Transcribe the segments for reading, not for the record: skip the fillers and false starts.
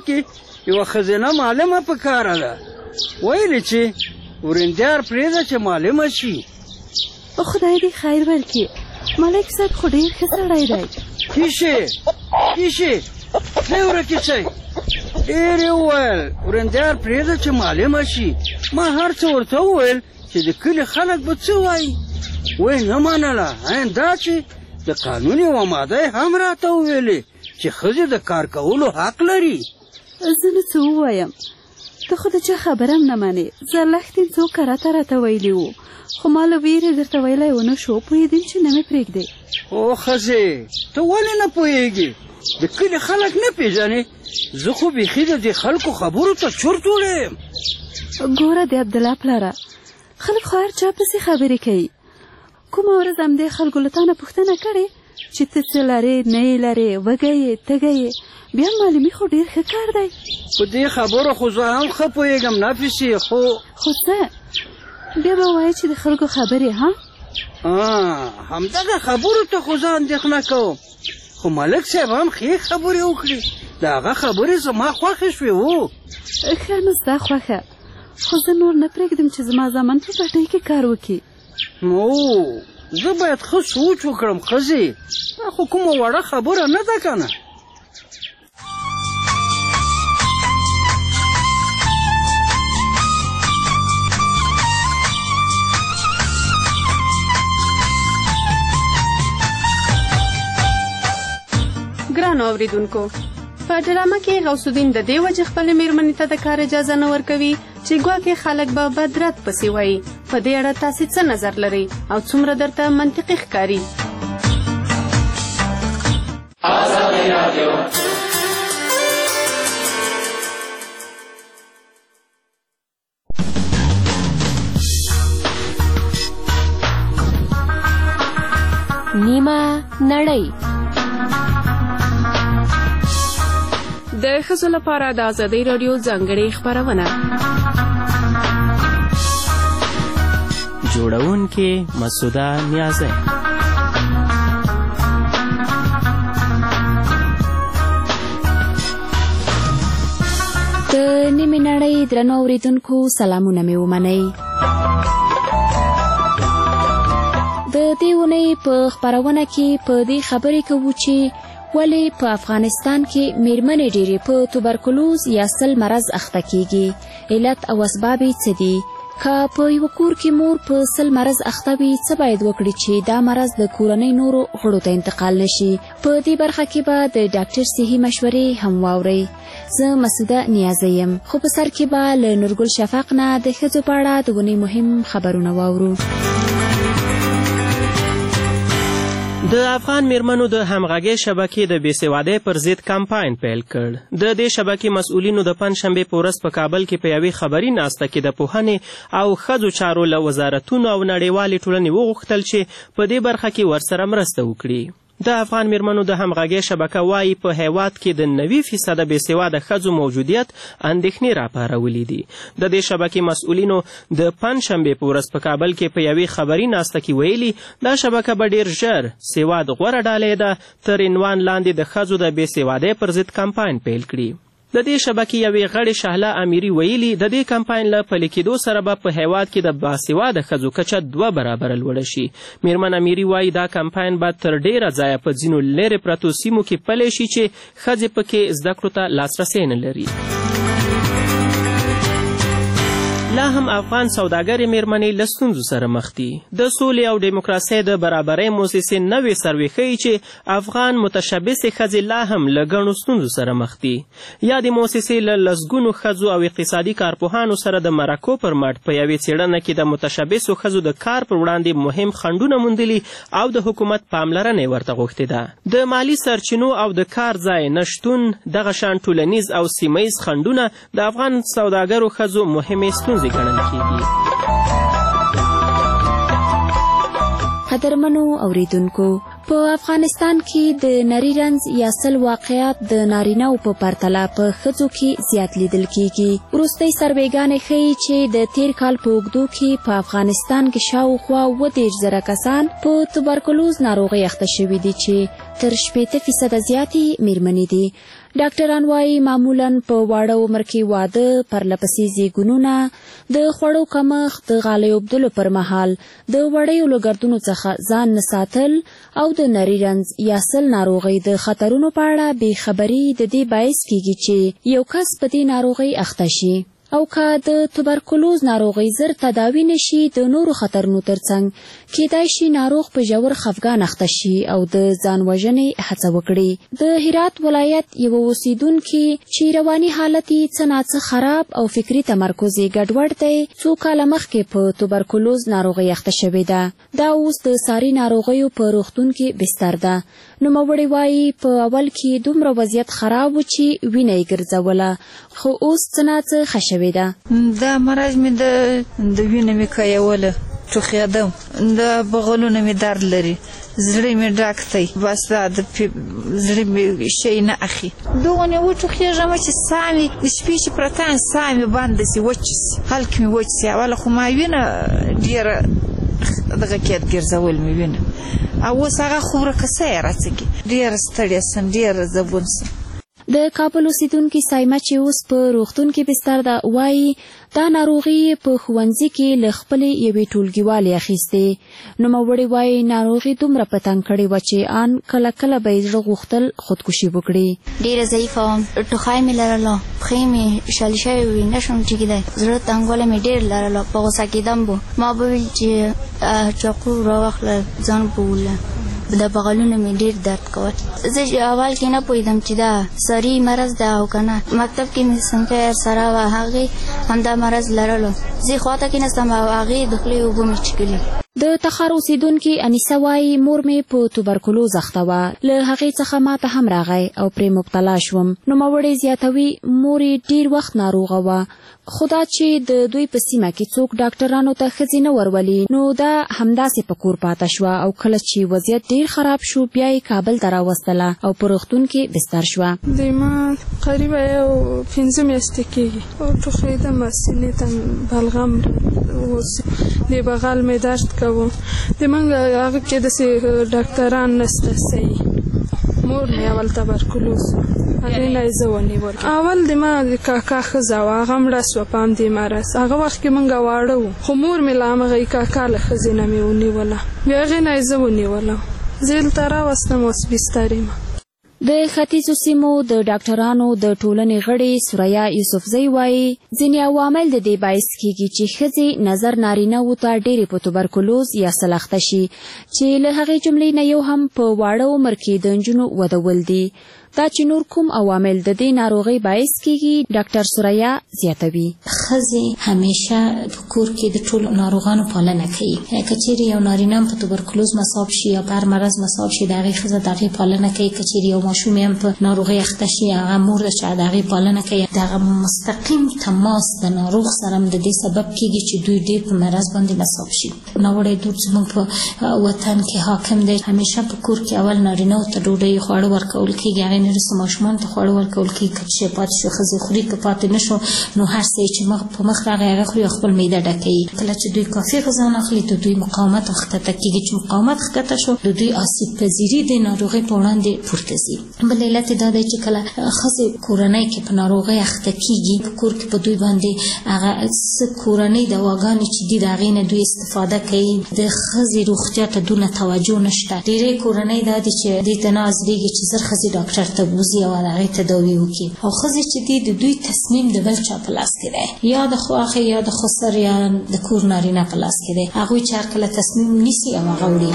کې یوه ښځینه معلمه په کاره ده. ویلې چې ورندیار پرېږده چې معلمه شي. خدای دې خیر ورکړي. ملک صاحب خو ډېر ښه سړی دی. کیشې نه ورکې شئ. ډېر یې وویل ورندیار پرېږده چې معلمه شي. ما هر څه ورته وویل چې د کلي خلک به څه وایي. وی نه منله. دا چې د قانون یوه ماده یې هم راته وویلې چې ښځې د کار کولو حق لري. زه نو څه ووایم؟ ته خو د چا خبره هم نه منې. زرلښتین څو کرته راته ویلي وو، خو ما له ویرې درته ویلی ونه شو. پوهېدم چې نه مې پرېږدې. او ښځې ته ولې نه پوهېږې؟ د کلي خلک نه پېژنې؟ زه خو بیخي د دې خلکو خبرو ته چورت وړی یم. ګوره د عبدالله پلاره، خلک خو هر چا پسې خبرې کوي. کومه ورځ همدې خلکو له تا نه پوښتنه کړې چې ته څه لرې نه یې لرې، وږی یې تږی یې؟ بیا معلمي خو ډېر ښه کار دی. په دې خبرو خو زه هم ښه پوهېږم نفیسې. خو څه بیا به وایې چې د خلکو خبرې همدغه خبرو ته خو زه اندېښنه کوم. خو ملک صاحب هم ښې خبرې وکړي. د هغه خبرې زما خوښې شوې وو. ښه نو ستا خوښه، خو زه نور نه پرېږدم چې زما زامن په پټۍ کې کار وکړي. نو زه باید ښه سوچ وکړم. ښځې دا خو کومه وړه خبره نه ده که نه. ګرانو اوریدونکو، په ډرامه کې غوث الدین د دې وجې خپلې مېرمنې ته د کار اجازه نه ورکوي چې ګواکې خلک به بدرد پسې وایي. په دې اړه تاسې څه نظر لرئ او څومره درته منطقي ښکاري؟ نیمه نړۍ د ښځو لپاره د ازادۍ راډیو ځانګړې خپرونه. جوړونکې مسعوده نیازی. د نیمې نړۍ درنو اوریدونکو سلامونه مې ومنئ. د دې اونۍ په خپرونه کې په دې خبرې کوو چې ولې په افغانستان کې میرمنې ډېرې په توبرکلوز یا سل مرض اخته کیږي. علت او اسباب یې څه دي؟ که په یو کور کې مور په سل مرض اخته وي، څه باید وکړي چې دا مرض د کورنۍ نورو غړو ته انتقال نشي؟ په دې برخه کې به د ډاکټر صحي مشورې هم واورئ. زه مسعوده نیازی یم، خو په سر کې به له نورګل شفق نه د ښځو په اړه د اونۍ مهم خبرونه واورو. د افغان میرمنو د همغږۍ شبکې د بېسوادۍ پر ضد کمپاین پیل کړ. د دې شبکې مسؤلینو د پنجشنبې په ورځ په کابل کې په یوې خبري ناسته کې د پوهنې او ښځو چارو له وزارتونو او نړیوالې ټولنې وغوښتل چې په دې برخه کې ورسره مرسته وکړي. د افغان میرمنو د همغږۍ شبکه وایي په هیواد کې د 90% بېسواده ښځو موجودیت اندېښنې راپارولي دي. د دې شبکې مسؤلینو د پنجشنبې په ورځ په کابل کې په یوې خبري ناسته کې ویلي دا شبکه به ډېر ژر سواد غوره ډالۍ ده تر عنوان لاندې د ښځو د بېسوادۍ پر ضد کمپاین پیل کړي. د دې شبکې یوې غړې شهله امیري ویلي د دې کمپاین له پلي کېدو سره به په هیواد کې د باسواده ښځو کچه 2 برابره لوړه شي. میرمن امیري وایي دا کمپاین به تر ډېره ځایه په ځینو لرې پرتو سیمو کې پلی شي چې ښځې پکې زده کړو ته لاسرسی نه لري. لا هم افغان سوداګرې میرمنې له ستونزو سره مخ دي. د سولې او ډیموکراسۍ د برابرۍ موسسې نوې سروې ښیي چې افغان متشبثې ښځې لا هم له ګڼو ستونزو سره مخ دي. یادې موسسې له لسګونو ښځو او اقتصادي کارپوهانو سره د مرکو پر مټ په یوې څېړنه کې د متشبثو ښځو د کار پر وړاندې مهم خنډونه موندلي او د حکومت پاملرنه یې ورته غوښتې ده. د مالي سرچینو او د کار ځای نشتون دغه شان ټولنیز او سیمه ییز خنډونه د افغان سوداګرو ښځو مهمې ستونزې ګڼل کېږي. قدرمنو اوریدونکو، په افغانستان کې د نری رنځ یا سل واقعات د نارینه‌و په پرتله په ښځو کې زیات لیدل کېږي. وروستۍ سروېګانې ښیي چې د تیر کال په اوږدو کې په افغانستان کې شاوخوا 30,000 کسان په توبرکلوز ناروغۍ اخته شوي دي چې تر 80% زیاتې میرمنې دي. ډاکټران وايي معمولا په واړه عمر کې واده، پرلپسې زیږونونه، د خوړو کمښت، د غالۍ اوبدلو پر مهال د وړیو له ګردونو څخه ځان نه ساتل او د نري رنځ یا سل ناروغۍ د خطرونو په اړه بې خبري د دې باعث کیږي چې یو کس په دې ناروغۍ اخته شي. او که د توبرکلوز ناروغۍ زر تداوی نشي، د نورو خطرونو ترڅنګ کیدای شي ناروغ په ژور خفګان اخته شي او د ځان وژنې هڅه وکړي. د هرات ولایت یو اوسیدونکي چې رواني حالت یې څه ناڅه خراب او فکري تمرکز یې ګډوډ دی، څو کاله مخکې په توبرکلوز ناروغۍ اخته شوې ده. دا اوس د ساري ناروغیو په روغتون کې بستر ده. نوموړی وایي په اول کې دومره وضعیت خراب و چې وینه یې ګرځوله، خو اوس څه ناڅه ښه شوې ده. دا مرض مې د وینه مې کایوله، ټوخېدم، د بغلونه مې درد لري، زړه مې ډاک دی، بس دا د زړه مې شی نه اخي. دغونې وټوخېږم چې ساه مې د شپې چې پرته یم ساه مې بنده سي، وچ سي، هلک مې وچ سي. اوله خو ما وینه ډېره دغه کېد ګرځول مې وینه، او اوس هغه خو ورکه سیه راڅکي، ډېره ستړې سم، ډېره زبون سم. د کابل اوسیدونکي سایمه چې اوس په روغتون کې بستر ده وایي دا ناروغي په ښوونځي کې له خپلې یوې ټولګیوالې اخیستې. نوموړې وایي ناروغي دومره په تنګ کړې وه چې ان کله کله به یې زړه غوښتل خودکشي وکړي. ډېره ضعیفه وم، ټوخی مې لرله، پښې مې شلې شوې وې، نه شم ټیکېدی، زړه تنګوالی مې ډېر لرله، په غوسه کېدم به ما به ویل چې چاقو راواخله ځان به ووله، د بغلونه مې ډېر درد کول. زه اول کې نه پوهېدم چې دا ساري مرض ده او که نه. مکتب کې مې صنفه سره وه، هغې همدا مرض لرلو، زه خواته کېناستم او هغې د خولې اوبه مې چښلې. د تخار اوسیدونکي انیسه وایي مور مې په توبرکلوز اخته وه، له هغې څخه ماته هم راغی او پرې مبتلا شوم. نوموړی زیاتوي مور یې ډېر وخت ناروغه وه، خو دا چې د دوی په سیمه کې څوک ډاکټرانو ته ښځې نه ورولي، نو دا همداسې په کور پاته شوه او کله چې وضعیت ډېر خراب شو بیا یې کابل ته راوستله او په روغتون کې بستر شوه. د ما قریبه یو 5 میاشتې کېږي او ټوخېدم، سینې ته بلغم، اوس د بغل مې درد کوو. د موږ هغه کې داسې ډاکټران نشته صحیح. مور مې اول تبرکلوز هغې نه یې زه ونیول. اول د ما د کاکا ښځه وه، هغه مړه سوه په همدې مرض. هغه وخت کې موږ واړه وو، خو مور مې له همغې کاکا له ښځې نه مې ونیوله، بیا هغې نه یې زه ونیولم، زه یې دلته راوستم، اوس بستر یم. د ختیځو سیمو د ډاکټرانو د ټولنې غړي سوریا یوسفزۍ وایي ځینې عوامل د دې باعث کیږي چې ښځې نظر نارینه‌وو ته ډېرې په توبرکلوز یا سل اخته شي، چې له هغې جملې نه یو هم په واړه عمر کې د نجونو ودول دي. دا چې نور کوم عوامل د دې ناروغۍ باعث کیږي ډاکټر سوریا زیاتوي. ښځې همیشه په کور کې د ټولو ناروغانو پالنه کوي. که چیرې یو نارینه هم په توبرکلوز مصاب شي یا په هر مرض مصاب شي، د هغې ښځه د هغې پالنه کوي. که چیرې یو ماشوم هم په ناروغۍ اخته شي، هغه مور ده چې د هغې پالنه کوي. د هغه مستقیم تماس د ناروغ سره هم د دې سبب کیږي چې دوی ډېر په مرض باندې مصاب شي. ناوړی دود زموږ په وطن کې حاکم دی. همیشه په کور کې اول نارینه‌و ته ډوډۍ خواړه ورکول کېږي، هغې نه وروسته ماشومانو ته خواړه ورکول کېږي. که څه پاتې شو ښځې خوري، که پاتې نه شو نو هر څه چې په مخ راغی هغه خوري او خپل معده ډکوي. کله چې دوی کافي غذا نه اخلي د دوی مقاومت ښکته کېږي، چې مقاومت ښکته شو د دوی آسیب پذیري د ناروغۍ په وړاندې پورته ځي. بل علت دا دی چې کله ښځې کورنۍ کې په ناروغۍ اخته کېږي، په کور کې په دوی باندې هغه څه کورنۍ دواګانې چې دي د هغې نه دوی استفاده کوي. د ښځې روغتیا ته دونه توجه نشته. ډېری کورنۍ دا دي چې دې ته نه حاضرېږي چې زر ښځې ډاکټر ته بوځي او د هغې تداوي وکړي، او ښځې چې دي د دوی تصمیم د بل چا په لاس کې دی، یا د خواښې یا د خسر یا د کور نارینه په لاس کې دی. هغوی چې هر کله تصمیم نیسي او هغه وړي.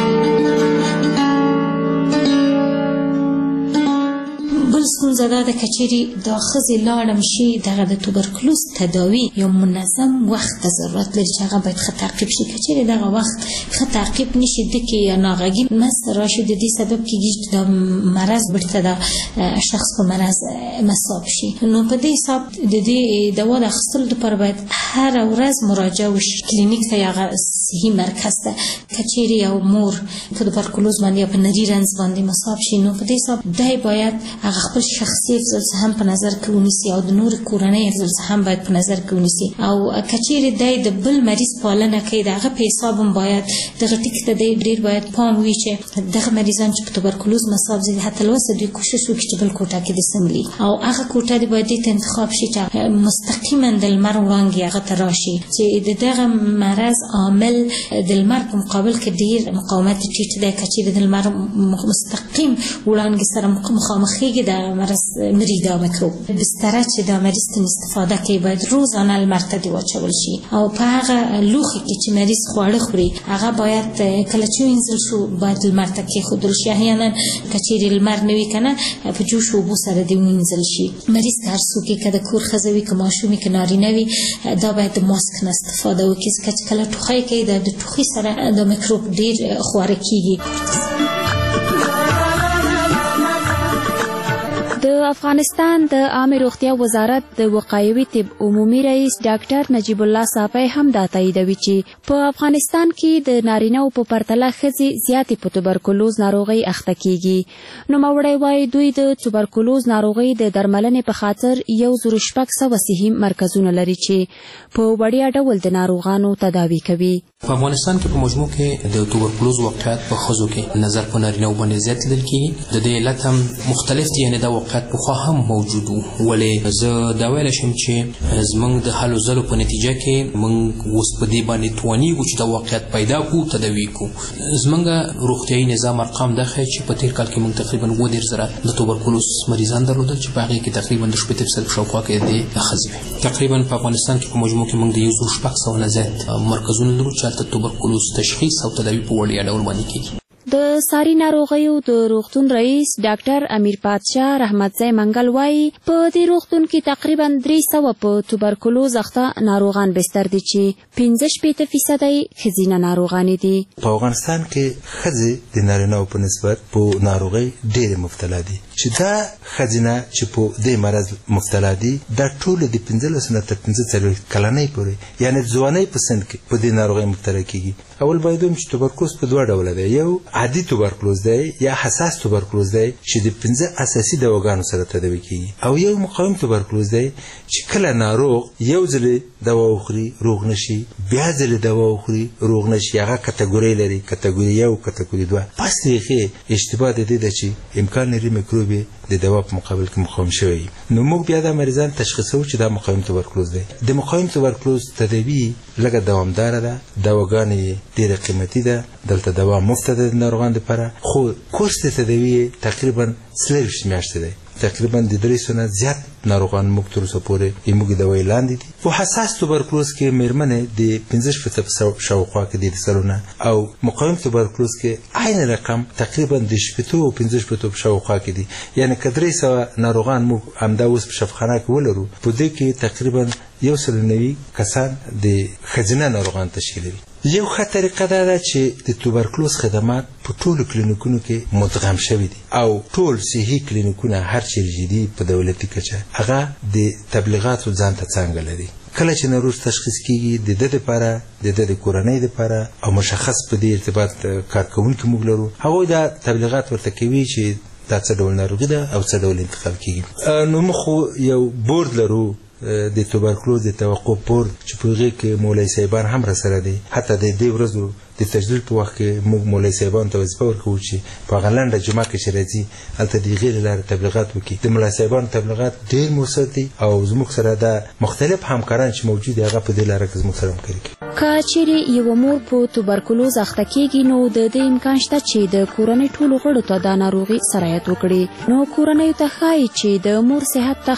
بل ستونزه دا ده که چیرې دا ښځې لاړم شي، دغه د توبرکلوز تداوي یو منظم وخت ته ضرورت لري چې هغه باید ښه تعقیب شي. که چیرې دغه وخت ښه تعقیب نشي، ده کې یا ناغږي منځته راشي، د دې سبب کېږي چې دا مرض بیرته د شخص په مرض مصاب شي. نو په دې حساب د دې دوا د اخیستلو لپاره باید هره ورځ مراجعه وشي کلینیک ته یا صحي مرکز ته. کچېرې یو مور په توبرکلوز باندې یا په نري رنځ باندې مصاب شي نو په دې حساب دی باید هغه خپل شخصي افزل هم په نظر کې ونیسي او د نور کورنۍ افزل هم باید په نظر کې ونیسي او کچېرې دی د بل مریض پالنه کوي د هغه په حساب هم باید دغه ټکي ته ډېر باید پام وي چې دغه مریضان چې په توبرکلوز مصاب دي حتی لوسه دوی کوشش وکړي چې بل کوټه کې د سنګلي او هغه کوټه دی باید دې ته انتخاب شي چې مستقیما د لمر وړانګې هغه ته راشي چې د دغه مرض عامل د لمر په مقابل کې ډېر مقاومت ټیټ دی که چېرې د لمر مستقیم وړانګې سره مخامخېږي د مرض مري دا میکروب بستره چې دا مریض ته استفاده کوي باید روزانه لمر ته دې واچول شي او په هغه لوښي کې چې مریض خواړه خوري هغه باید کله چې وینځل شو باید لمر ته کېښودل شي احیانا که چېرې لمر نه وي که نه په جوش اوبو سره دې وینځل شي مریض که هر څوک که د کور ښځه وي که ماشوم وي که نارینه وي دا باید د ماسک نه استفاده وکړي ځکه چې کله ټوخی کوي د ټوخي سره د میکروب ډېر خواره کېږي. د افغانستان د عامه روغتیا وزارت د وقایوي طب عمومي رئیس ډاکټر نجیب الله صافی هم دا تاییدوي چې په افغانستان کې د نارینه‌و په پرتله ښځې زیاتې په توبرکلوز ناروغۍ اخته کیږي. نوموړی وایي دوی د توبرکلوز ناروغۍ د درملنې په خاطر 1600 صحي مرکزونه لري چې په وړیا ډول د ناروغانو تداوي کوي. په افغانستان کې په مجموع کې د توبرکلوز واقعیت په ښځو کې نظر په نارینه‌و باندې زیات لیدل کېږي. د دې علت هم مختلف دي، یعنې دا واقعیت پخوا هم موجود و، ولې زه دا ویلی شم چې زموږ د هلو ځلو په نتیجه کې موږ اوس په دې باندې توانیږو چې دا واقعیت پیدا کړو، تداوي کړو. زموږ روغتیایي نظام ارقام دا ښیي چې په تېر کال کې موږ تقریبا 30,000 د توبرکلوز مریضان درلودل چې په هغې کې تقریبا د 80% شاوخوا کې د ښځې وې. تقریبا په افغانستان کې په مجموع کې موږ د 1600 نه زیات مرکزونه لرو چې هلته توبرکلوز تشخیص او تداوي په وړیا ډول باندې کېږي. د ساري ناروغیو د روغتون رئیس ډاکټر امیر پادشاه رحمتزی منګل وایي په دې روغتون کې تقریبا 300 په توبرکلوز اخته ناروغان بستر دي چې 15% ښځینه ناروغانې دي. په افغانستان کې ښځې د نارینه‌و په نسبت په ناروغۍ ډېرې مبتلا دي چې دا ښځینه چې په دې مرض مبتلا دي دا ټول د 15 نه تر 45 کلنۍ پورې یعنې ځوانۍ په سن کې په دې ناروغۍ مبتلا کېږي. اول باید ووایم چې توبرکلوز په دوه ډوله دی، یو عادي توبرکلوز دی یا حساس توبرکلوز دی چې د 15 اساسي دواګانو سره تداوي کېږي، او یو مقاوم توبرکلوز دی چې کله ناروغ یو ځلې دوا وخوري روغ نشي، بیا ځلې دوا وخوري روغ نشي. هغه کټګورۍ لري، کټګورۍ 1 کټګورۍ 2. پس دغه اشتباه د دې ده چې امکان لري میکروب د دوا په مقابل کې مقاوم شوی. نو موږ بیا د مریضان تشخیصو چې دا مقاوم توبرکلوز دی. د مقاوم توبرکلوز تداوی لږه دوامداره ده، دواګانې ډېره قیمتي ده، دلته دوا مفت ده د ناروغانو لپاره، خو کورس د تداوی تقریبا 23 میاشتې دی. تقریبا د 300 نه زیات ناروغان موږ تر اوسه پورې یموږ دوايي لاندې دي. په حساس توبرکلوز کې میرمنې د 15% شاوخوا کې دي سرونه، او مقاوم توبرکلوز کې عین رقم تقریبا د 15% شاوخوا کې دي. یعنی که 300 ناروغان موږ همدا اوس په شفاخانه کې ولرو، په دې کې تقریبا 190 کسان د ښځینه ناروغان تشکیلوي. یو ښه طریقه دا ده چې د توبرکلوز خدمات په ټولو کلینیکونو کې مدغم شوي دي، او ټول صحي کلینیکونه هر چیرې دي په دولتي کچه هغه د تبلیغاتو ځان ته څانګه لري. کله چې ناروغ تشخیص کیږي د ده لپاره، د ده د کورنۍ لپاره، او مشخص په دې ارتباط کارکوونکي موږ لرو، هغوی دا تبلیغات ورته کوي چې دا څه ډول ناروغي ده او څه ډول انتقال کیږي. نو موږ یو بورډ لرو د توبرکلوز د توقف بورډ چې په هغې کې مولوي صاحبان هم راسره دي. حتی د دې ورځو د تجدید په وخت کې موږ مولوي صاحبانو ته وظیفه ورکوو چې په هغه لنډه جمعه کې چې راځي هلته د هغې له لارې تبلیغات وکړي. د مولوي صاحبانو تبلیغات ډېر مؤثر دي، او زموږ سره دا مختلف همکاران چې موجود دي هغه په دې لاره کې زموږ سره همکاري کوي. که چیرې یوه مور په توبرکلوز اخته کیږي نو د دې امکان شته چې د کورنۍ ټولو غړو ته دا ناروغي سرایت وکړي. نو کورنیو ته ښایي چې د مور صحت ته